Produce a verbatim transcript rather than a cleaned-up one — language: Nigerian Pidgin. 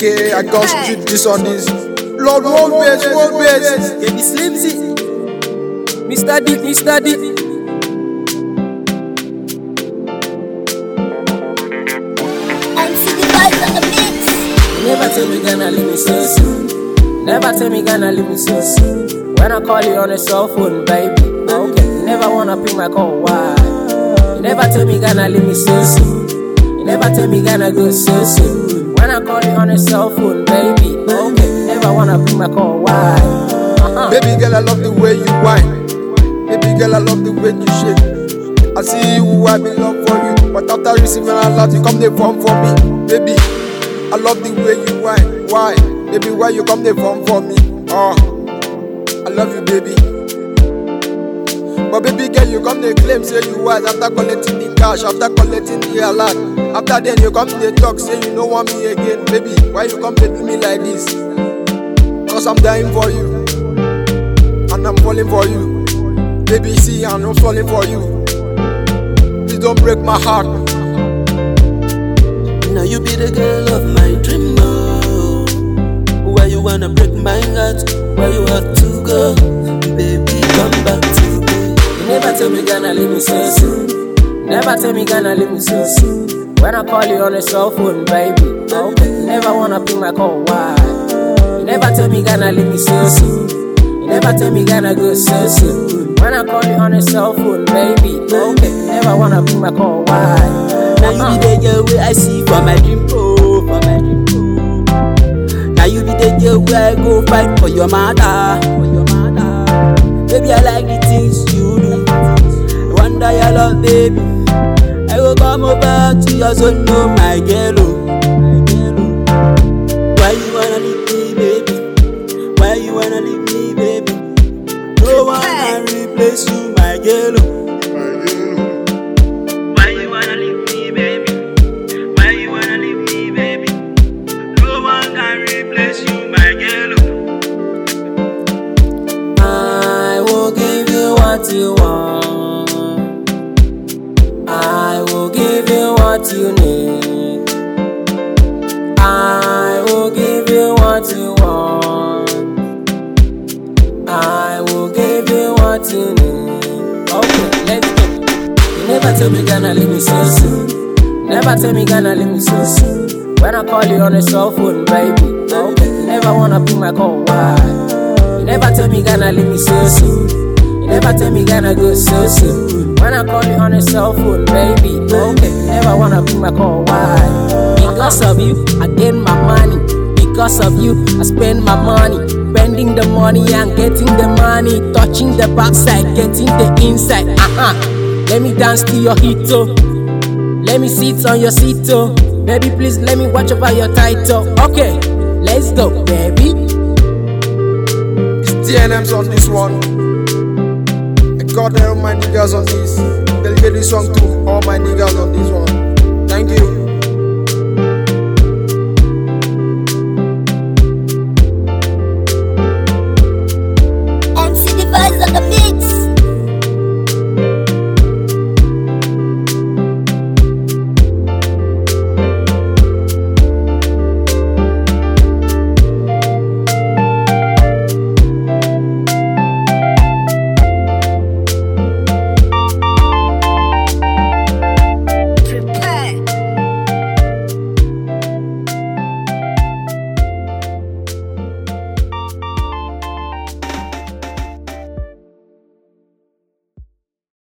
aka I got street this on this. Lord, roll bass, roll bass. Baby Slimzy, Mister D, Mister D. M C the vibes on the mix. Never tell me gonna leave me so soon. Never tell me gonna leave me so soon. When I call you on a cell phone, baby. Okay, you never wanna pick my call, why? You never tell me gonna leave me so soon. You never tell me gonna go so soon. When I call you on a cell phone, baby. Okay, you never wanna pick my call, why? Uh-huh. Baby girl, I love the way you whine. Baby girl, I love the way you shake. I see you, I be love for you. But after receiving a lot, you come the phone for me. Baby, I love the way you whine. Why? Baby, why you come the phone for me? Oh, I love you, baby. But baby girl, you come the claim, say you wise after collecting the cash, after collecting the alert. After then you come the talk, say you don't want me again. Baby, why you come to do me like this? Cause I'm dying for you, and I'm falling for you. Baby, see, I'm not falling for you. Please don't break my heart. Now you be the girl of my dream, oh. Why you wanna break my heart? Why you have to go? Baby, come back to me. You never tell me gonna leave me so soon. Never tell me gonna leave me so soon. When I call you on a cell phone, baby. Okay, you never wanna pick my call, why? You never tell me gonna leave me so soon. You never tell me gonna go so soon. When I call you on a cell phone, baby. Okay, you never wanna pick my call, why? Now you be the girl where I see for my dream, oh, for my dream, oh. Now you be the girl where I go fight for your mother, for your mother. Baby, I like the things you do. I wonder your love, baby. I will come over to your son, no, my girl, oh, my girl, oh. Why you wanna leave me, baby? Why you wanna leave me, baby? No one can replace you, my girl, oh. Why you wanna leave me, baby? Why you wanna leave me, baby? No one can replace you, my girl, oh. I will give you what you want. I will give you what you need. I will give you what you want. I will give you what you need. Okay, let's go. You never tell me gonna leave me so soon. Never tell me gonna leave me so soon. When I call you on a cell phone, baby. Okay, you never wanna pick my call, why? You never tell me gonna leave me so soon. You never tell me gonna go so soon. When I call you on a cell phone, baby. Okay, you never wanna pick my call, why? Because of you, I gain my money. Because of you, I spend my money. Spending the money and getting the money. Touching the backside, getting the inside. Uh-huh. Let me dance to your hit, oh. Let me sit on your seat, oh. Baby, please let me watch over your title. Okay, let's go, baby. It's D N M's on this one. I got all my niggas on this. Dedicate this song to all my niggas on this one. Thank you.